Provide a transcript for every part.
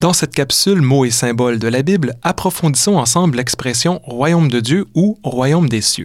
Dans cette capsule mots et symboles de la Bible, approfondissons ensemble l'expression « royaume de Dieu » ou « royaume des cieux ».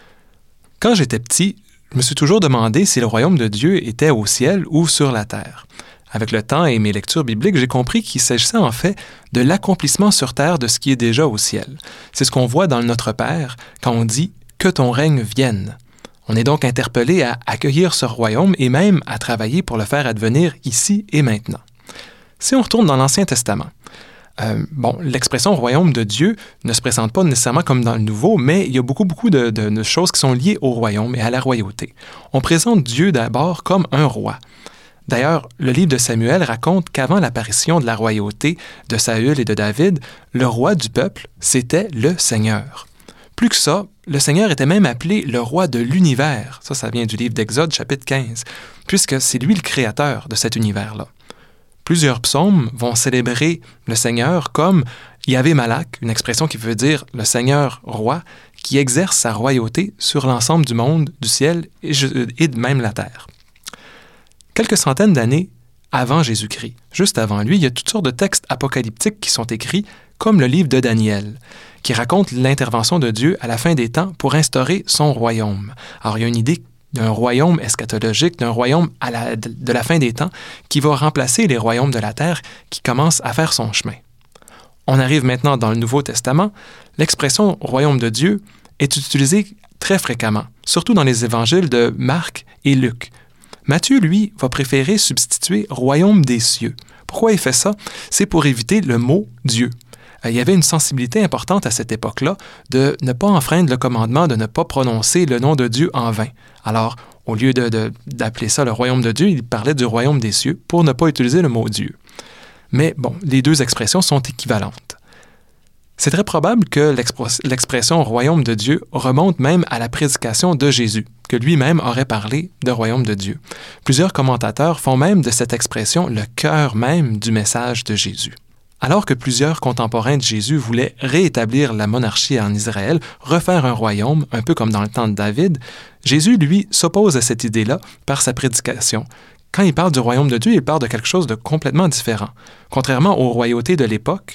Quand j'étais petit, je me suis toujours demandé si le royaume de Dieu était au ciel ou sur la terre. Avec le temps et mes lectures bibliques, j'ai compris qu'il s'agissait en fait de l'accomplissement sur terre de ce qui est déjà au ciel. C'est ce qu'on voit dans le Notre Père quand on dit « que ton règne vienne ». On est donc interpellé à accueillir ce royaume et même à travailler pour le faire advenir ici et maintenant. Si on retourne dans l'Ancien Testament, l'expression « royaume de Dieu » ne se présente pas nécessairement comme dans le Nouveau, mais il y a beaucoup de choses qui sont liées au royaume et à la royauté. On présente Dieu d'abord comme un roi. D'ailleurs, le livre de Samuel raconte qu'avant l'apparition de la royauté de Saül et de David, le roi du peuple, c'était le Seigneur. Plus que ça, le Seigneur était même appelé le roi de l'univers. Ça vient du livre d'Exode, chapitre 15, puisque c'est lui le créateur de cet univers-là. Plusieurs psaumes vont célébrer le Seigneur comme Yahvé Malak, une expression qui veut dire le Seigneur roi, qui exerce sa royauté sur l'ensemble du monde, du ciel et de même la terre. Quelques centaines d'années avant Jésus-Christ, juste avant lui, il y a toutes sortes de textes apocalyptiques qui sont écrits, comme le livre de Daniel, qui raconte l'intervention de Dieu à la fin des temps pour instaurer son royaume. Alors, il y a une idée d'un royaume eschatologique, d'un royaume de la fin des temps qui va remplacer les royaumes de la terre qui commencent à faire son chemin. On arrive maintenant dans le Nouveau Testament. L'expression « royaume de Dieu » est utilisée très fréquemment, surtout dans les évangiles de Marc et Luc. Matthieu, lui, va préférer substituer « royaume des cieux ». Pourquoi il fait ça? C'est pour éviter le mot « Dieu ». Il y avait une sensibilité importante à cette époque-là de ne pas enfreindre le commandement de ne pas prononcer le nom de Dieu en vain. Alors, au lieu d'appeler ça le royaume de Dieu, il parlait du royaume des cieux pour ne pas utiliser le mot Dieu. Mais les deux expressions sont équivalentes. C'est très probable que l'expression « royaume de Dieu » remonte même à la prédication de Jésus, que lui-même aurait parlé de royaume de Dieu. Plusieurs commentateurs font même de cette expression le cœur même du message de Jésus. Alors que plusieurs contemporains de Jésus voulaient réétablir la monarchie en Israël, refaire un royaume, un peu comme dans le temps de David, Jésus, lui, s'oppose à cette idée-là par sa prédication. Quand il parle du royaume de Dieu, il parle de quelque chose de complètement différent. Contrairement aux royautés de l'époque,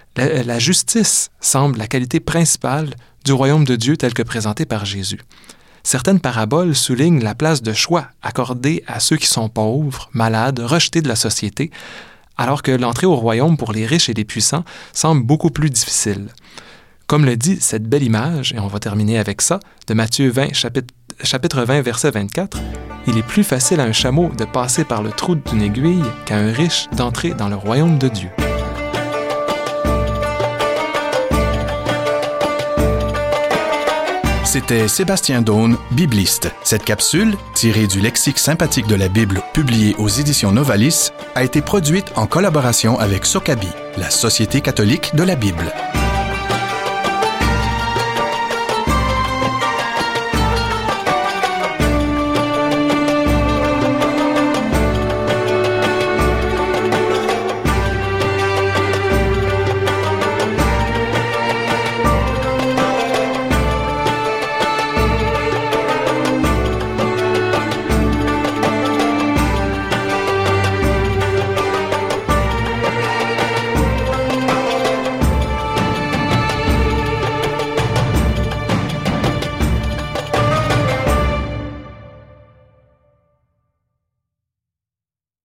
la justice semble la qualité principale du royaume de Dieu tel que présenté par Jésus. Certaines paraboles soulignent la place de choix accordée à ceux qui sont pauvres, malades, rejetés de la société, alors que l'entrée au royaume pour les riches et les puissants semble beaucoup plus difficile. Comme le dit cette belle image, et on va terminer avec ça, de Matthieu 20, chapitre 20, verset 24, « Il est plus facile à un chameau de passer par le trou d'une aiguille qu'à un riche d'entrer dans le royaume de Dieu. » C'était Sébastien Daune, bibliste. Cette capsule, tirée du lexique sympathique de la Bible publié aux éditions Novalis, a été produite en collaboration avec Sokabi, la Société catholique de la Bible.